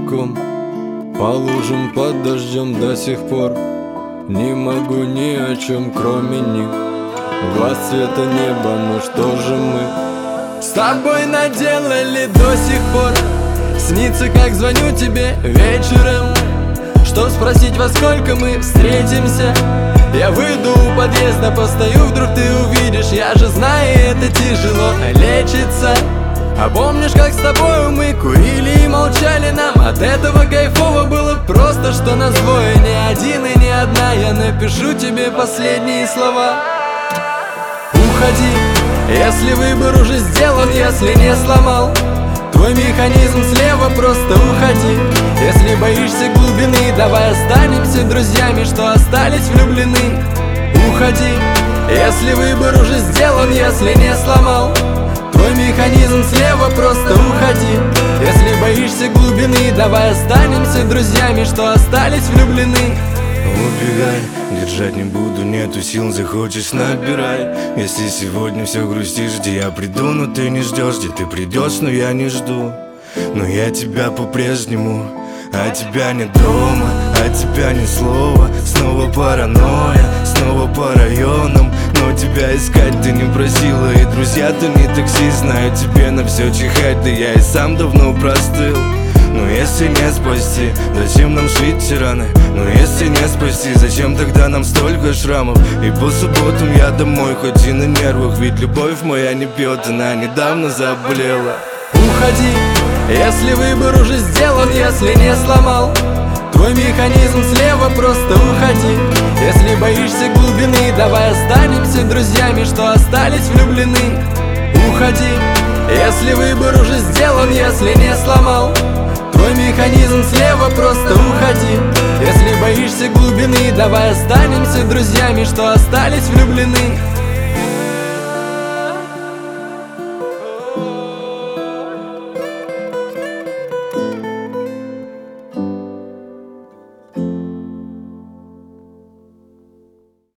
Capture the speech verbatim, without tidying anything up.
знаком. По лужам под дождем до сих пор не могу ни о чем, кроме них. Глаз цвета неба, ну что же мы с тобой наделали до сих пор? Снится, как звоню тебе вечером, чтоб спросить, во сколько мы встретимся. Я выйду у подъезда, постою, вдруг ты увидишь. Я же знаю, это тяжело лечится. А помнишь, как с тобой мы курили и молчали? Нам от этого кайфово было просто, что нас двое, не один и не одна. Я напишу тебе последние слова. Уходи, если выбор уже сделан, если не сломал твой механизм слева, просто уходи. Если боишься глубины, давай останемся друзьями, что остались влюблены. Уходи, если выбор уже сделан, если не сломал твой механизм слева, просто уходи. Если боишься глубины, давай останемся друзьями, что остались влюблены. Убегай, держать не буду, нету сил, захочешь набирай. Если сегодня все грустишь, где я приду, но ты не ждешь, где ты придешь, но я не жду. Но я тебя по-прежнему, а тебя нет дома, а тебя ни слова. Снова паранойя, снова по районам, но тебя искать ты не просила. И друзья-то не такси, знаю, тебе на все чихать, да я и сам давно простыл. Но если не спасти, зачем нам шить раны? Но если не спасти, зачем тогда нам столько шрамов? И по субботам я домой, хоть и на нервах, ведь любовь моя не пьет, она недавно заболела. Уходи, если выбор уже сделан, если не сломал твой механизм слева, просто уходи. Если боишься глубины, давай останемся друзьями, что остались влюблены. Уходи, если выбор уже сделан, если не сломал твой механизм слева, просто уходи. Если боишься глубины, давай останемся друзьями, что остались влюблены.